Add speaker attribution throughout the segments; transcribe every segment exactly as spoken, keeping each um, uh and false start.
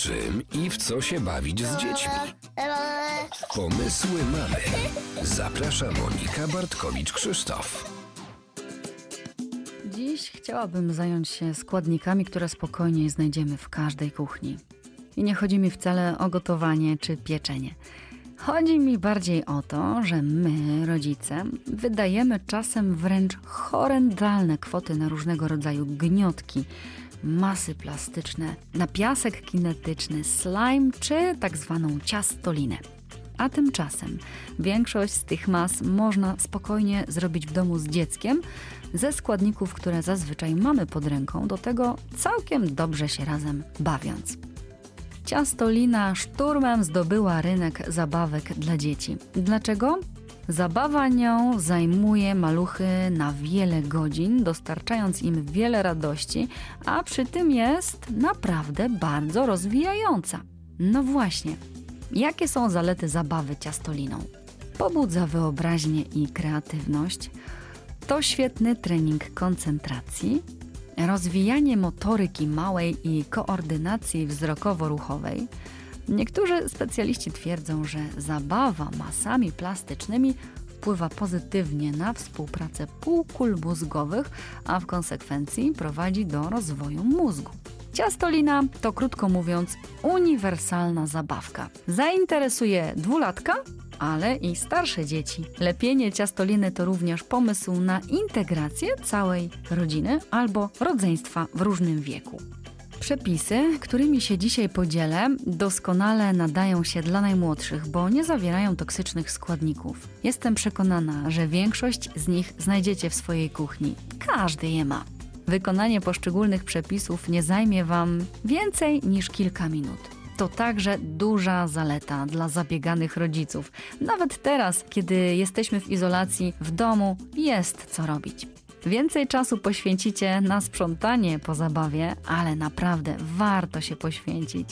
Speaker 1: Czym i w co się bawić z dziećmi? Pomysły mamy. Zaprasza Monika Bartkowicz-Krzysztof.
Speaker 2: Dziś chciałabym zająć się składnikami, które spokojnie znajdziemy w każdej kuchni. I nie chodzi mi wcale o gotowanie czy pieczenie. Chodzi mi bardziej o to, że my, rodzice, wydajemy czasem wręcz horrendalne kwoty na różnego rodzaju gniotki, masy plastyczne, na piasek kinetyczny, slime czy tak zwaną ciastolinę. A tymczasem większość z tych mas można spokojnie zrobić w domu z dzieckiem ze składników, które zazwyczaj mamy pod ręką, do tego całkiem dobrze się razem bawiąc. Ciastolina szturmem zdobyła rynek zabawek dla dzieci. Dlaczego? Zabawa nią zajmuje maluchy na wiele godzin, dostarczając im wiele radości, a przy tym jest naprawdę bardzo rozwijająca. No właśnie, jakie są zalety zabawy ciastoliną? Pobudza wyobraźnię i kreatywność, to świetny trening koncentracji, rozwijanie motoryki małej i koordynacji wzrokowo-ruchowej. Niektórzy specjaliści twierdzą, że zabawa masami plastycznymi wpływa pozytywnie na współpracę półkul mózgowych, a w konsekwencji prowadzi do rozwoju mózgu. Ciastolina to, krótko mówiąc, uniwersalna zabawka. Zainteresuje dwulatka, ale i starsze dzieci. Lepienie ciastoliny to również pomysł na integrację całej rodziny albo rodzeństwa w różnym wieku. Przepisy, którymi się dzisiaj podzielę, doskonale nadają się dla najmłodszych, bo nie zawierają toksycznych składników. Jestem przekonana, że większość z nich znajdziecie w swojej kuchni. Każdy je ma. Wykonanie poszczególnych przepisów nie zajmie Wam więcej niż kilka minut. To także duża zaleta dla zabieganych rodziców. Nawet teraz, kiedy jesteśmy w izolacji w domu, jest co robić. Więcej czasu poświęcicie na sprzątanie po zabawie, ale naprawdę warto się poświęcić.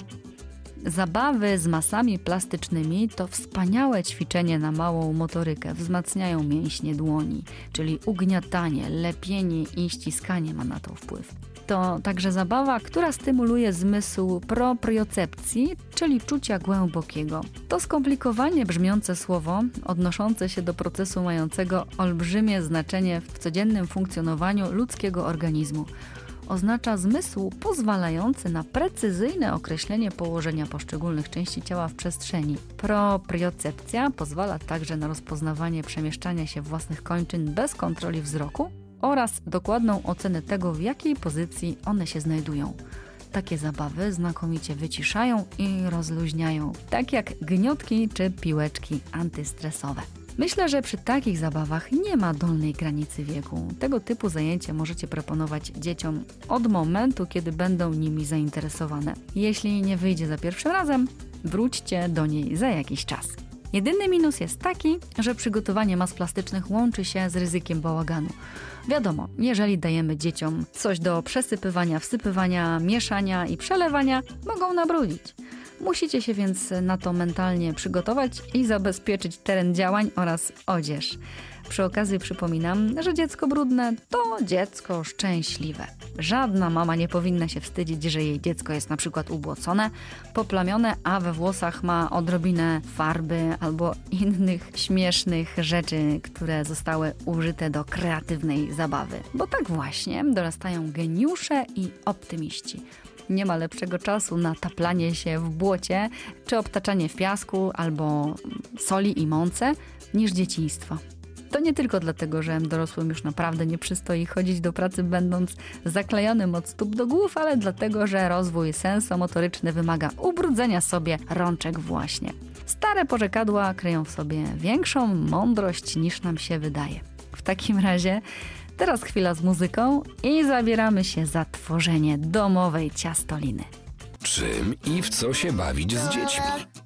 Speaker 2: Zabawy z masami plastycznymi to wspaniałe ćwiczenie na małą motorykę. Wzmacniają mięśnie dłoni, czyli ugniatanie, lepienie i ściskanie ma na to wpływ. To także zabawa, która stymuluje zmysł propriocepcji, czyli czucia głębokiego. To skomplikowanie brzmiące słowo, odnoszące się do procesu mającego olbrzymie znaczenie w codziennym funkcjonowaniu ludzkiego organizmu. Oznacza zmysł pozwalający na precyzyjne określenie położenia poszczególnych części ciała w przestrzeni. Propriocepcja pozwala także na rozpoznawanie przemieszczania się własnych kończyn bez kontroli wzroku oraz dokładną ocenę tego, w jakiej pozycji one się znajdują. Takie zabawy znakomicie wyciszają i rozluźniają, tak jak gniotki czy piłeczki antystresowe. Myślę, że przy takich zabawach nie ma dolnej granicy wieku. Tego typu zajęcia możecie proponować dzieciom od momentu, kiedy będą nimi zainteresowane. Jeśli nie wyjdzie za pierwszym razem, wróćcie do niej za jakiś czas. Jedyny minus jest taki, że przygotowanie mas plastycznych łączy się z ryzykiem bałaganu. Wiadomo, jeżeli dajemy dzieciom coś do przesypywania, wsypywania, mieszania i przelewania, mogą nabrudzić. Musicie się więc na to mentalnie przygotować i zabezpieczyć teren działań oraz odzież. Przy okazji przypominam, że dziecko brudne to dziecko szczęśliwe. Żadna mama nie powinna się wstydzić, że jej dziecko jest na przykład ubłocone, poplamione, a we włosach ma odrobinę farby albo innych śmiesznych rzeczy, które zostały użyte do kreatywnej zabawy. Bo tak właśnie dorastają geniusze i optymiści. Nie ma lepszego czasu na taplanie się w błocie, czy obtaczanie w piasku, albo soli i mące, niż dzieciństwo. To nie tylko dlatego, że dorosłym już naprawdę nie przystoi chodzić do pracy będąc zaklejonym od stóp do głów, ale dlatego, że rozwój sensomotoryczny wymaga ubrudzenia sobie rączek właśnie. Stare porzekadła kryją w sobie większą mądrość niż nam się wydaje. W takim razie teraz chwila z muzyką i zabieramy się za tworzenie domowej ciastoliny.
Speaker 1: Czym i w co się bawić z dziećmi?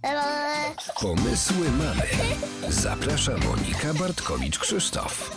Speaker 1: Pomysły mamy. Zaprasza Monika Bartkowicz-Krzysztof.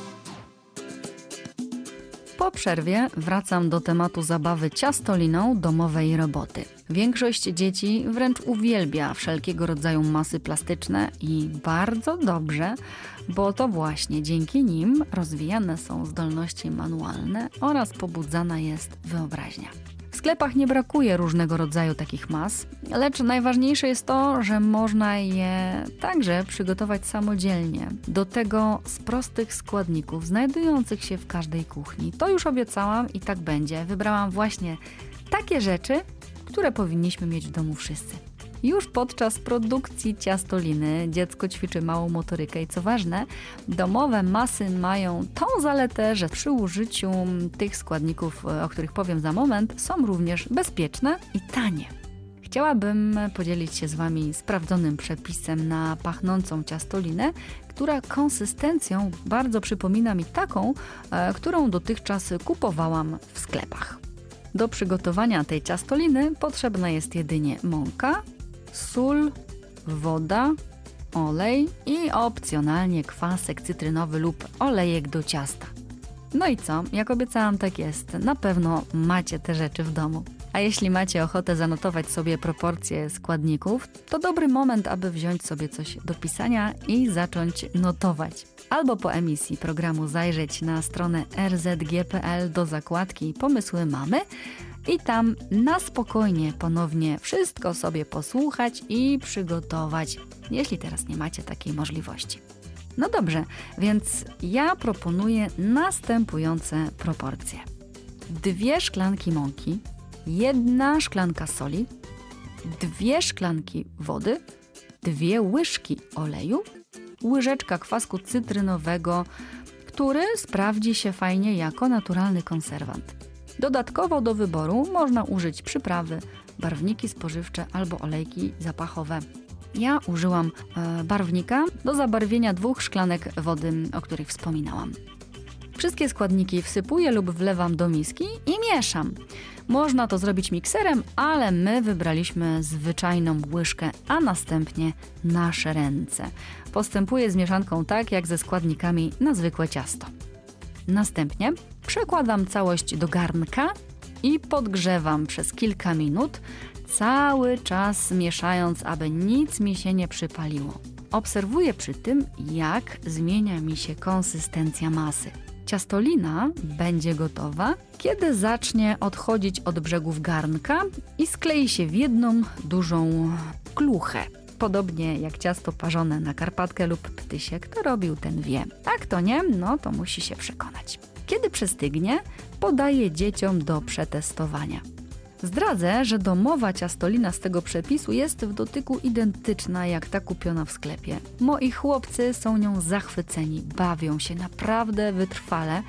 Speaker 2: Po przerwie wracam do tematu zabawy ciastoliną domowej roboty. Większość dzieci wręcz uwielbia wszelkiego rodzaju masy plastyczne i bardzo dobrze, bo to właśnie dzięki nim rozwijane są zdolności manualne oraz pobudzana jest wyobraźnia. W sklepach nie brakuje różnego rodzaju takich mas, lecz najważniejsze jest to, że można je także przygotować samodzielnie. Do tego z prostych składników znajdujących się w każdej kuchni. To już obiecałam i tak będzie. Wybrałam właśnie takie rzeczy, które powinniśmy mieć w domu wszyscy. Już podczas produkcji ciastoliny dziecko ćwiczy małą motorykę i co ważne, domowe masy mają tą zaletę, że przy użyciu tych składników, o których powiem za moment, są również bezpieczne i tanie. Chciałabym podzielić się z Wami sprawdzonym przepisem na pachnącą ciastolinę, która konsystencją bardzo przypomina mi taką, którą dotychczas kupowałam w sklepach. Do przygotowania tej ciastoliny potrzebna jest jedynie mąka, sól, woda, olej i opcjonalnie kwasek cytrynowy lub olejek do ciasta. No i co? Jak obiecałam, tak jest. Na pewno macie te rzeczy w domu. A jeśli macie ochotę zanotować sobie proporcje składników, to dobry moment, aby wziąć sobie coś do pisania i zacząć notować. Albo po emisji programu zajrzeć na stronę r z g kropka p l do zakładki Pomysły mamy i tam na spokojnie ponownie wszystko sobie posłuchać i przygotować, jeśli teraz nie macie takiej możliwości. No dobrze, więc ja proponuję następujące proporcje. Dwie szklanki mąki, jedna szklanka soli, dwie szklanki wody, dwie łyżki oleju, łyżeczka kwasku cytrynowego, który sprawdzi się fajnie jako naturalny konserwant. Dodatkowo do wyboru można użyć przyprawy, barwniki spożywcze albo olejki zapachowe. Ja użyłam e, barwnika do zabarwienia dwóch szklanek wody, o których wspominałam. Wszystkie składniki wsypuję lub wlewam do miski i mieszam. Można to zrobić mikserem, ale my wybraliśmy zwyczajną łyżkę, a następnie nasze ręce. Postępuję z mieszanką tak, jak ze składnikami na zwykłe ciasto. Następnie przekładam całość do garnka i podgrzewam przez kilka minut, cały czas mieszając, aby nic mi się nie przypaliło. Obserwuję przy tym, jak zmienia mi się konsystencja masy. Ciastolina będzie gotowa, kiedy zacznie odchodzić od brzegów garnka i sklei się w jedną dużą kluchę. Podobnie jak ciasto parzone na karpatkę lub ptysie, kto robił, ten wie. A kto nie, no to musi się przekonać. Kiedy przystygnie, podaję dzieciom do przetestowania. Zdradzę, że domowa ciastolina z tego przepisu jest w dotyku identyczna jak ta kupiona w sklepie. Moi chłopcy są nią zachwyceni, bawią się naprawdę wytrwale.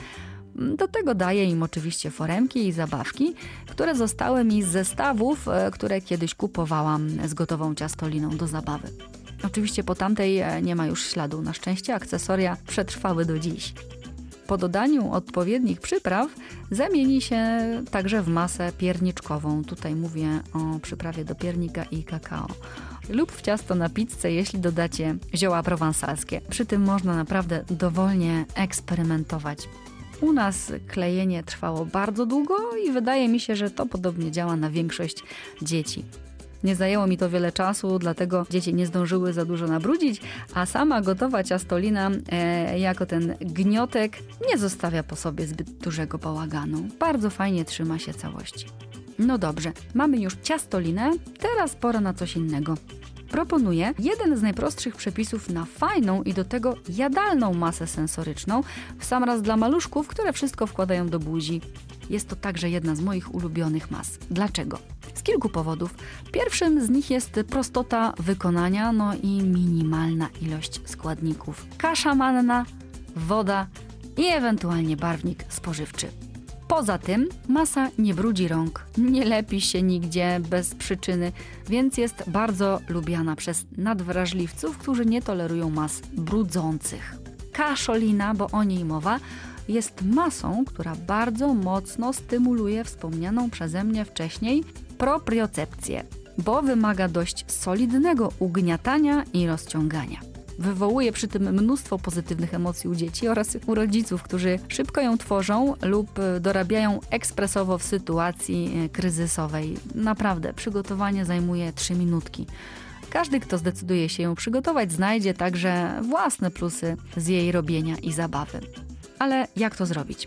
Speaker 2: Do tego daję im oczywiście foremki i zabawki, które zostały mi z zestawów, które kiedyś kupowałam z gotową ciastoliną do zabawy. Oczywiście po tamtej nie ma już śladu, na szczęście akcesoria przetrwały do dziś. Po dodaniu odpowiednich przypraw zamieni się także w masę pierniczkową. Tutaj mówię o przyprawie do piernika i kakao. Lub w ciasto na pizzę, jeśli dodacie zioła prowansalskie. Przy tym można naprawdę dowolnie eksperymentować. U nas klejenie trwało bardzo długo i wydaje mi się, że to podobnie działa na większość dzieci. Nie zajęło mi to wiele czasu, dlatego dzieci nie zdążyły za dużo nabrudzić, a sama gotowa ciastolina e, jako ten gniotek nie zostawia po sobie zbyt dużego bałaganu. Bardzo fajnie trzyma się całości. No dobrze, mamy już ciastolinę, teraz pora na coś innego. Proponuję jeden z najprostszych przepisów na fajną i do tego jadalną masę sensoryczną, w sam raz dla maluszków, które wszystko wkładają do buzi. Jest to także jedna z moich ulubionych mas. Dlaczego? Z kilku powodów. Pierwszym z nich jest prostota wykonania, no i minimalna ilość składników. Kasza manna, woda i ewentualnie barwnik spożywczy. Poza tym masa nie brudzi rąk, nie lepi się nigdzie bez przyczyny, więc jest bardzo lubiana przez nadwrażliwców, którzy nie tolerują mas brudzących. Kaszolina, bo o niej mowa, jest masą, która bardzo mocno stymuluje wspomnianą przeze mnie wcześniej propriocepcję, bo wymaga dość solidnego ugniatania i rozciągania. Wywołuje przy tym mnóstwo pozytywnych emocji u dzieci oraz u rodziców, którzy szybko ją tworzą lub dorabiają ekspresowo w sytuacji kryzysowej. Naprawdę, przygotowanie zajmuje trzy minutki. Każdy, kto zdecyduje się ją przygotować, znajdzie także własne plusy z jej robienia i zabawy. Ale jak to zrobić?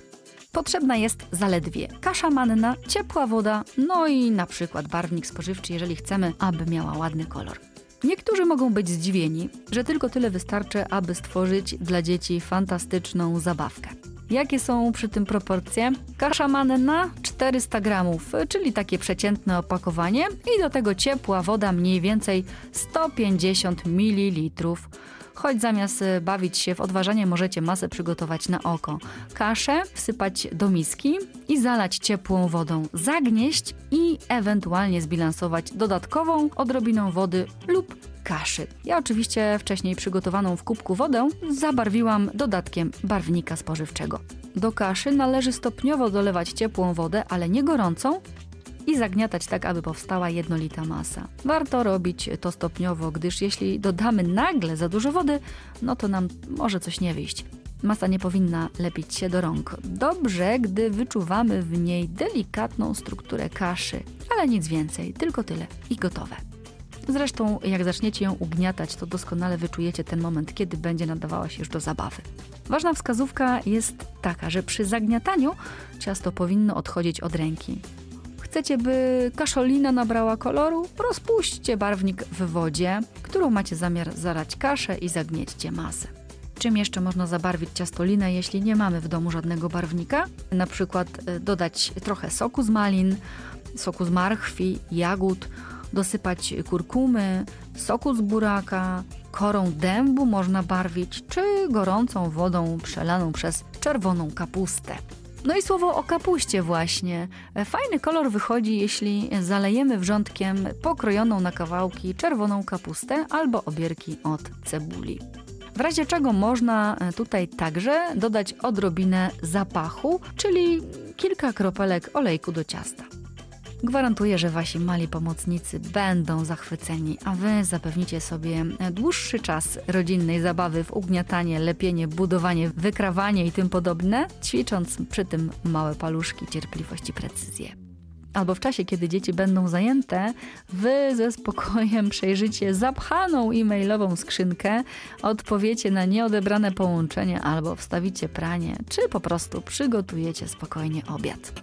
Speaker 2: Potrzebna jest zaledwie kasza manna, ciepła woda, no i na przykład barwnik spożywczy, jeżeli chcemy, aby miała ładny kolor. Niektórzy mogą być zdziwieni, że tylko tyle wystarczy, aby stworzyć dla dzieci fantastyczną zabawkę. Jakie są przy tym proporcje? Kasza manna czterysta gramów, czyli takie przeciętne opakowanie i do tego ciepła woda mniej więcej sto pięćdziesiąt mililitrów. Choć zamiast bawić się w odważanie możecie masę przygotować na oko. Kaszę wsypać do miski i zalać ciepłą wodą, zagnieść i ewentualnie zbilansować dodatkową odrobiną wody lub kaszy. Ja oczywiście wcześniej przygotowaną w kubku wodę zabarwiłam dodatkiem barwnika spożywczego. Do kaszy należy stopniowo dolewać ciepłą wodę, ale nie gorącą, i zagniatać tak, aby powstała jednolita masa. Warto robić to stopniowo, gdyż jeśli dodamy nagle za dużo wody, no to nam może coś nie wyjść. Masa nie powinna lepić się do rąk. Dobrze, gdy wyczuwamy w niej delikatną strukturę kaszy, ale nic więcej, tylko tyle i gotowe. Zresztą jak zaczniecie ją ugniatać, to doskonale wyczujecie ten moment, kiedy będzie nadawała się już do zabawy. Ważna wskazówka jest taka, że przy zagniataniu ciasto powinno odchodzić od ręki. Chcecie, by kaszolina nabrała koloru? Rozpuśćcie barwnik w wodzie, którą macie zamiar zalać kaszę i zagniećcie masę. Czym jeszcze można zabarwić ciastolinę, jeśli nie mamy w domu żadnego barwnika? Na przykład dodać trochę soku z malin, soku z marchwi, jagód, dosypać kurkumy, soku z buraka, korą dębu można barwić, czy gorącą wodą przelaną przez czerwoną kapustę. No i słowo o kapuście właśnie. Fajny kolor wychodzi, jeśli zalejemy wrzątkiem pokrojoną na kawałki czerwoną kapustę albo obierki od cebuli. W razie czego można tutaj także dodać odrobinę zapachu, czyli kilka kropelek olejku do ciasta. Gwarantuję, że wasi mali pomocnicy będą zachwyceni, a wy zapewnicie sobie dłuższy czas rodzinnej zabawy w ugniatanie, lepienie, budowanie, wykrawanie i tym podobne, ćwicząc przy tym małe paluszki, cierpliwość i precyzję. Albo w czasie, kiedy dzieci będą zajęte, wy ze spokojem przejrzycie zapchaną e-mailową skrzynkę, odpowiecie na nieodebrane połączenie albo wstawicie pranie, czy po prostu przygotujecie spokojnie obiad.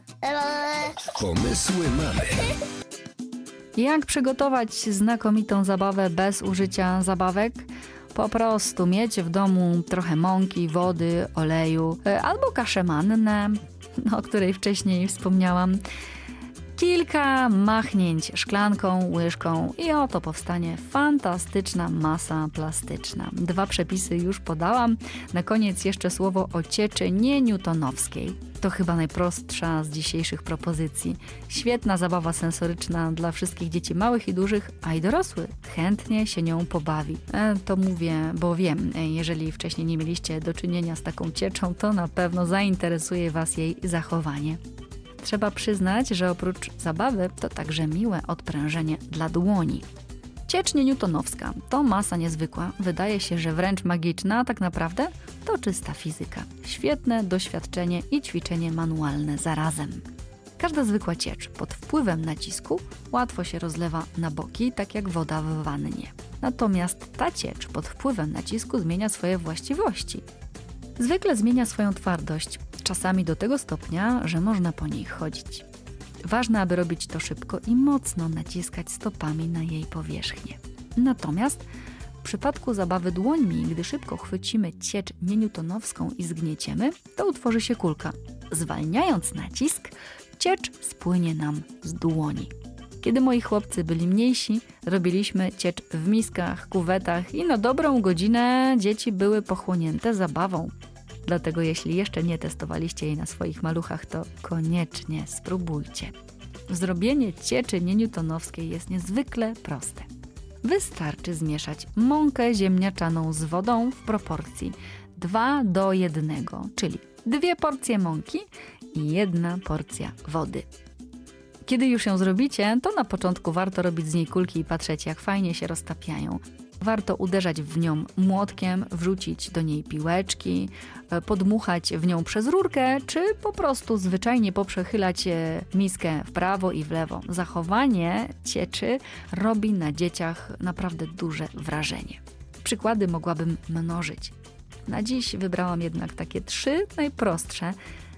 Speaker 1: Pomysły mamy.
Speaker 2: Jak przygotować znakomitą zabawę bez użycia zabawek? Po prostu mieć w domu trochę mąki, wody, oleju albo kaszę mannę, o której wcześniej wspomniałam. Kilka machnięć szklanką, łyżką i oto powstanie fantastyczna masa plastyczna. Dwa przepisy już podałam. Na koniec jeszcze słowo o cieczy nienewtonowskiej. To chyba najprostsza z dzisiejszych propozycji. Świetna zabawa sensoryczna dla wszystkich dzieci małych i dużych, a i dorosłych chętnie się nią pobawi. E, to mówię, bo wiem, jeżeli wcześniej nie mieliście do czynienia z taką cieczą, to na pewno zainteresuje was jej zachowanie. Trzeba przyznać, że oprócz zabawy to także miłe odprężenie dla dłoni. Ciecz nienewtonowska to masa niezwykła, wydaje się, że wręcz magiczna, a tak naprawdę to czysta fizyka. Świetne doświadczenie i ćwiczenie manualne zarazem. Każda zwykła ciecz pod wpływem nacisku łatwo się rozlewa na boki, tak jak woda w wannie. Natomiast ta ciecz pod wpływem nacisku zmienia swoje właściwości. Zwykle zmienia swoją twardość, czasami do tego stopnia, że można po niej chodzić. Ważne, aby robić to szybko i mocno naciskać stopami na jej powierzchnię. Natomiast w przypadku zabawy dłońmi, gdy szybko chwycimy ciecz nienewtonowską i zgnieciemy, to utworzy się kulka. Zwalniając nacisk, ciecz spłynie nam z dłoni. Kiedy moi chłopcy byli mniejsi, robiliśmy ciecz w miskach, kuwetach i na dobrą godzinę dzieci były pochłonięte zabawą. Dlatego jeśli jeszcze nie testowaliście jej na swoich maluchach, to koniecznie spróbujcie. Zrobienie cieczy nienewtonowskiej jest niezwykle proste. Wystarczy zmieszać mąkę ziemniaczaną z wodą w proporcji dwa do jednego, czyli dwie porcje mąki i jedna porcja wody. Kiedy już ją zrobicie, to na początku warto robić z niej kulki i patrzeć, jak fajnie się roztapiają. Warto uderzać w nią młotkiem, wrzucić do niej piłeczki, podmuchać w nią przez rurkę, czy po prostu zwyczajnie poprzechylać miskę w prawo i w lewo. Zachowanie cieczy robi na dzieciach naprawdę duże wrażenie. Przykłady mogłabym mnożyć. Na dziś wybrałam jednak takie trzy najprostsze,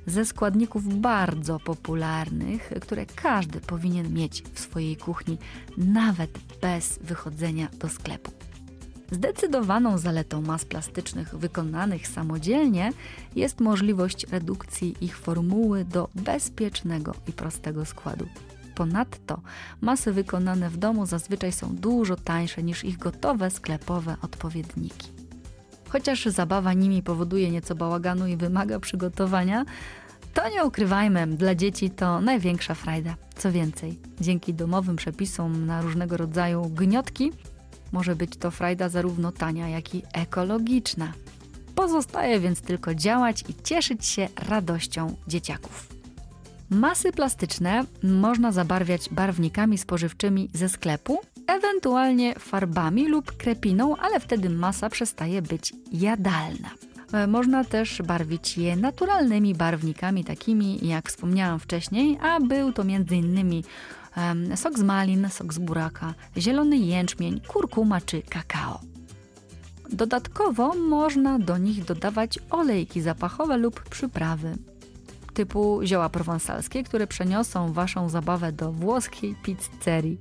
Speaker 2: ze składników bardzo popularnych, które każdy powinien mieć w swojej kuchni, nawet bez wychodzenia do sklepu. Zdecydowaną zaletą mas plastycznych wykonanych samodzielnie jest możliwość redukcji ich formuły do bezpiecznego i prostego składu. Ponadto masy wykonane w domu zazwyczaj są dużo tańsze niż ich gotowe sklepowe odpowiedniki. Chociaż zabawa nimi powoduje nieco bałaganu i wymaga przygotowania, to nie ukrywajmy, dla dzieci to największa frajda. Co więcej, dzięki domowym przepisom na różnego rodzaju gniotki może być to frajda zarówno tania, jak i ekologiczna. Pozostaje więc tylko działać i cieszyć się radością dzieciaków. Masy plastyczne można zabarwiać barwnikami spożywczymi ze sklepu, ewentualnie farbami lub krepiną, ale wtedy masa przestaje być jadalna. Można też barwić je naturalnymi barwnikami, takimi jak wspomniałam wcześniej, a był to między innymi um, sok z malin, sok z buraka, zielony jęczmień, kurkuma czy kakao. Dodatkowo można do nich dodawać olejki zapachowe lub przyprawy, typu zioła prowansalskie, które przeniosą waszą zabawę do włoskiej pizzerii.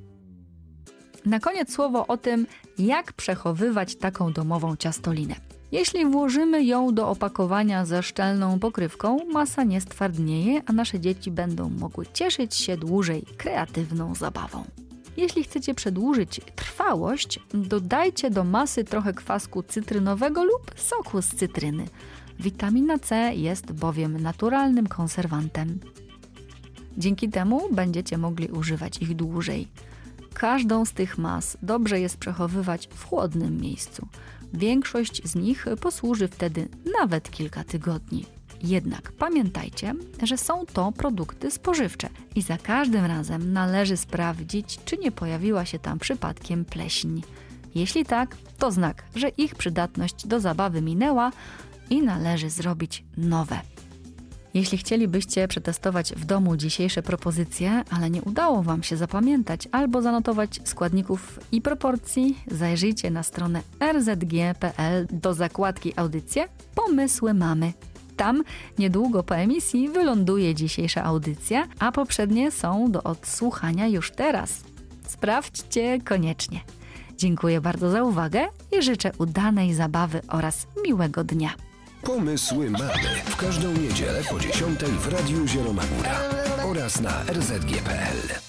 Speaker 2: Na koniec słowo o tym, jak przechowywać taką domową ciastolinę. Jeśli włożymy ją do opakowania ze szczelną pokrywką, masa nie stwardnieje, a nasze dzieci będą mogły cieszyć się dłużej kreatywną zabawą. Jeśli chcecie przedłużyć trwałość, dodajcie do masy trochę kwasku cytrynowego lub soku z cytryny. Witamina C jest bowiem naturalnym konserwantem. Dzięki temu będziecie mogli używać ich dłużej. Każdą z tych mas dobrze jest przechowywać w chłodnym miejscu. Większość z nich posłuży wtedy nawet kilka tygodni. Jednak pamiętajcie, że są to produkty spożywcze i za każdym razem należy sprawdzić, czy nie pojawiła się tam przypadkiem pleśń. Jeśli tak, to znak, że ich przydatność do zabawy minęła i należy zrobić nowe. Jeśli chcielibyście przetestować w domu dzisiejsze propozycje, ale nie udało wam się zapamiętać albo zanotować składników i proporcji, zajrzyjcie na stronę er zet gie kropka pe el do zakładki Audycje Pomysły mamy. Tam niedługo po emisji wyląduje dzisiejsza audycja, a poprzednie są do odsłuchania już teraz. Sprawdźcie koniecznie. Dziękuję bardzo za uwagę i życzę udanej zabawy oraz miłego dnia.
Speaker 1: Pomysły mamy w każdą niedzielę po dziesiątej w Radiu Zielona Góra oraz na er zet gie kropka pe el.